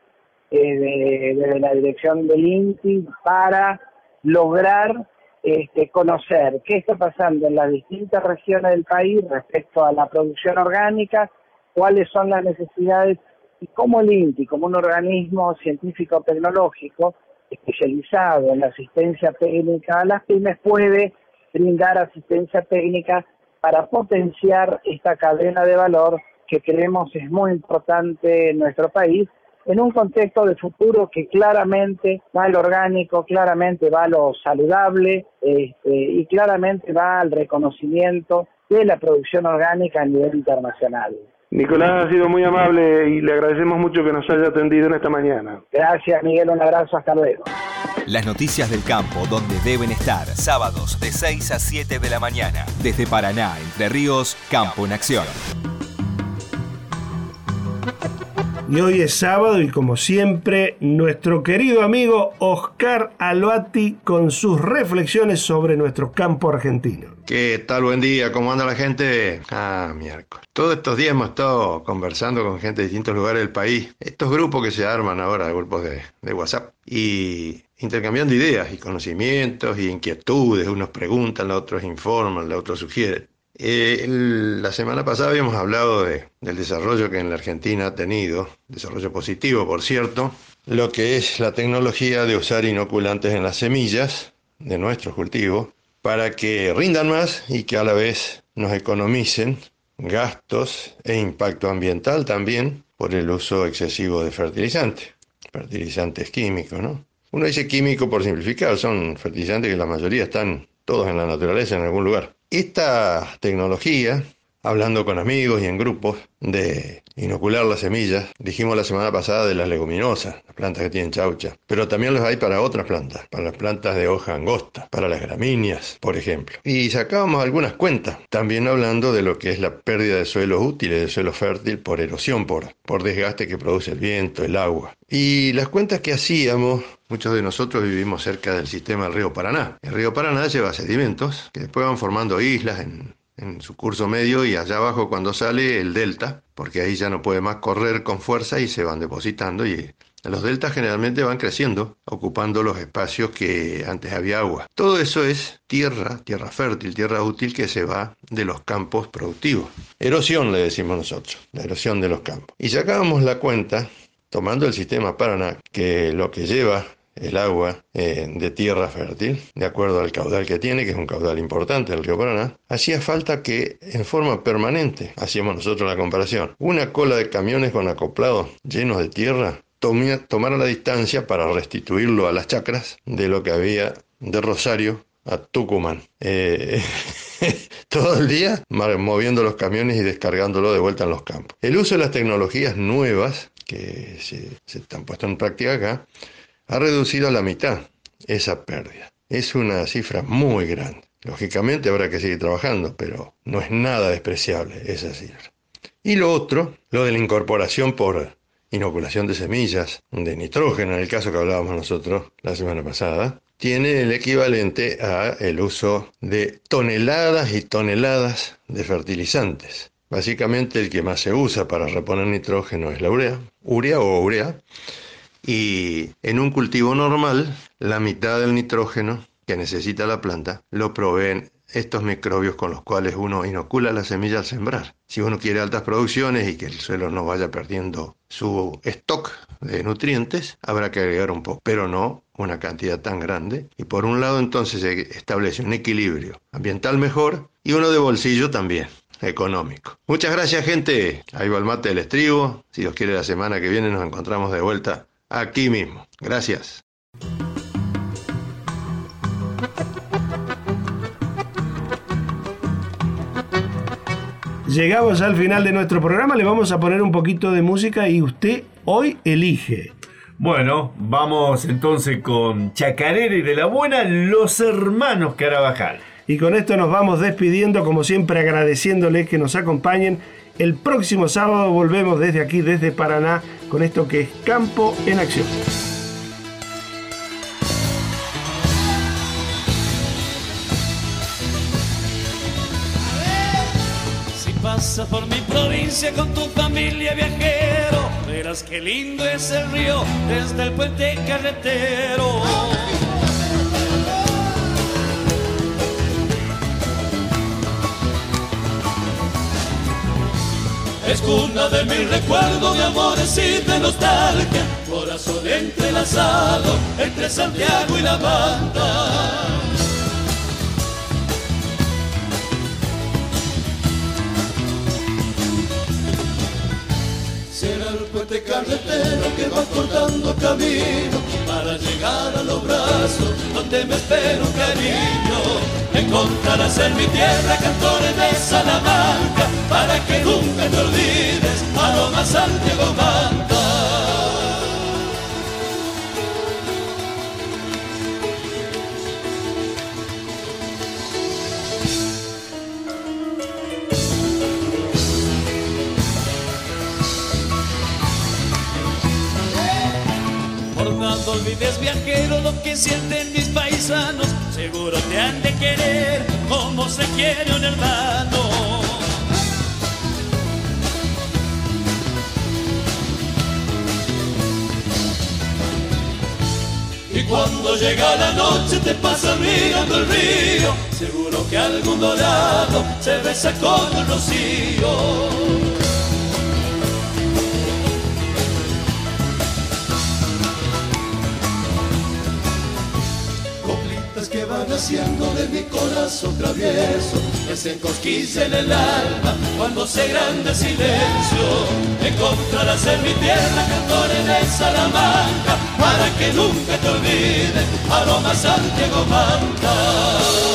eh, desde la dirección del INTI para lograr este, conocer qué está pasando en las distintas regiones del país respecto a la producción orgánica, cuáles son las necesidades y cómo el INTI, como un organismo científico-tecnológico especializado en la asistencia técnica a las pymes, puede brindar asistencia técnica para potenciar esta cadena de valor que creemos es muy importante en nuestro país, en un contexto de futuro que claramente va al orgánico, claramente va a lo saludable este, y claramente va al reconocimiento de la producción orgánica a nivel internacional. Nicolás, ha sido muy amable y le agradecemos mucho que nos haya atendido en esta mañana. Gracias, Miguel, un abrazo, hasta luego. Las noticias del campo donde deben estar, sábados de seis a siete de la mañana. Desde Paraná, Entre Ríos, Campo en Acción. Y hoy es sábado y como siempre, nuestro querido amigo Oscar Aloati con sus reflexiones sobre nuestro campo argentino. ¿Qué tal? Buen día, ¿cómo anda la gente? Ah, miércoles. Todos estos días hemos estado conversando con gente de distintos lugares del país. Estos grupos que se arman ahora, grupos de, de WhatsApp, y intercambiando ideas y conocimientos y inquietudes. Unos preguntan, los otros informan, los otros sugieren. Eh, el, la semana pasada habíamos hablado de, del desarrollo que en la Argentina ha tenido, desarrollo positivo por cierto, lo que es la tecnología de usar inoculantes en las semillas de nuestros cultivos para que rindan más y que a la vez nos economicen gastos e impacto ambiental también por el uso excesivo de fertilizantes, fertilizantes químicos, ¿no? Uno dice químico por simplificar, son fertilizantes que la mayoría están todos en la naturaleza en algún lugar. Esta tecnología, hablando con amigos y en grupos, de inocular las semillas, dijimos la semana pasada de las leguminosas, las plantas que tienen chaucha, pero también los hay para otras plantas, para las plantas de hoja angosta, para las gramíneas, por ejemplo. Y sacábamos algunas cuentas, también hablando de lo que es la pérdida de suelos útiles, de suelo fértil, por erosión, por, por desgaste que produce el viento, el agua. Y las cuentas que hacíamos, muchos de nosotros vivimos cerca del sistema del río Paraná. El río Paraná lleva sedimentos que después van formando islas en en su curso medio, y allá abajo cuando sale el delta, porque ahí ya no puede más correr con fuerza y se van depositando, y los deltas generalmente van creciendo, ocupando los espacios que antes había agua. Todo eso es tierra, tierra fértil, tierra útil que se va de los campos productivos. Erosión le decimos nosotros, la erosión de los campos. Y sacábamos la cuenta, tomando el sistema Paraná, que lo que lleva el agua eh, de tierra fértil, de acuerdo al caudal que tiene, que es un caudal importante del río Paraná, hacía falta que en forma permanente, hacíamos nosotros la comparación, una cola de camiones con acoplados llenos de tierra tomía, tomara la distancia para restituirlo a las chacras de lo que había de Rosario a Tucumán. Eh, todo el día moviendo los camiones y descargándolo de vuelta en los campos. El uso de las tecnologías nuevas que se, se están puestas en práctica acá ha reducido a la mitad esa pérdida. Es una cifra muy grande. Lógicamente habrá que seguir trabajando, pero no es nada despreciable esa cifra. Y lo otro, lo de la incorporación por inoculación de semillas de nitrógeno, en el caso que hablábamos nosotros la semana pasada, tiene el equivalente a el uso de toneladas y toneladas de fertilizantes. Básicamente el que más se usa para reponer nitrógeno es la urea, urea o urea, y en un cultivo normal, la mitad del nitrógeno que necesita la planta lo proveen estos microbios con los cuales uno inocula la semilla al sembrar. Si uno quiere altas producciones y que el suelo no vaya perdiendo su stock de nutrientes, habrá que agregar un poco, pero no una cantidad tan grande. Y por un lado entonces se establece un equilibrio ambiental mejor y uno de bolsillo también, económico. Muchas gracias, gente. Ahí va el mate del estribo. Si Dios quiere, la semana que viene nos encontramos de vuelta aquí mismo. Gracias. Llegamos al final de nuestro programa, le vamos a poner un poquito de música y usted hoy elige. Bueno, vamos entonces con Chacarera y de la Buena, Los Hermanos Carabajal. Y con esto nos vamos despidiendo, como siempre agradeciéndoles que nos acompañen. El próximo sábado volvemos desde aquí, desde Paraná, con esto que es Campo en Acción. Si pasas por mi provincia con tu familia viajero, verás qué lindo es el río desde el puente carretero. Es cuna de mi recuerdo, de amores y de nostalgia, corazón entrelazado entre Santiago y La Banda. Será el puente carretero que va cortando camino para llegar a los brazos donde me espero, cariño. Encontrarás en mi tierra cantores de Salamanca para que nunca te olvides a lo más Santiago Manta. No olvides, viajero, lo que sienten mis paisanos. Seguro te han de querer como se quiere un hermano. Y cuando llega la noche te pasas mirando el río, seguro que algún dorado se besa con el rocío. Que van haciendo de mi corazón travieso, que se encosquilla en el alma cuando se grande el silencio. Encontrarás en mi tierra cantores de Salamanca para que nunca te olvides a lo más Santiago Manta.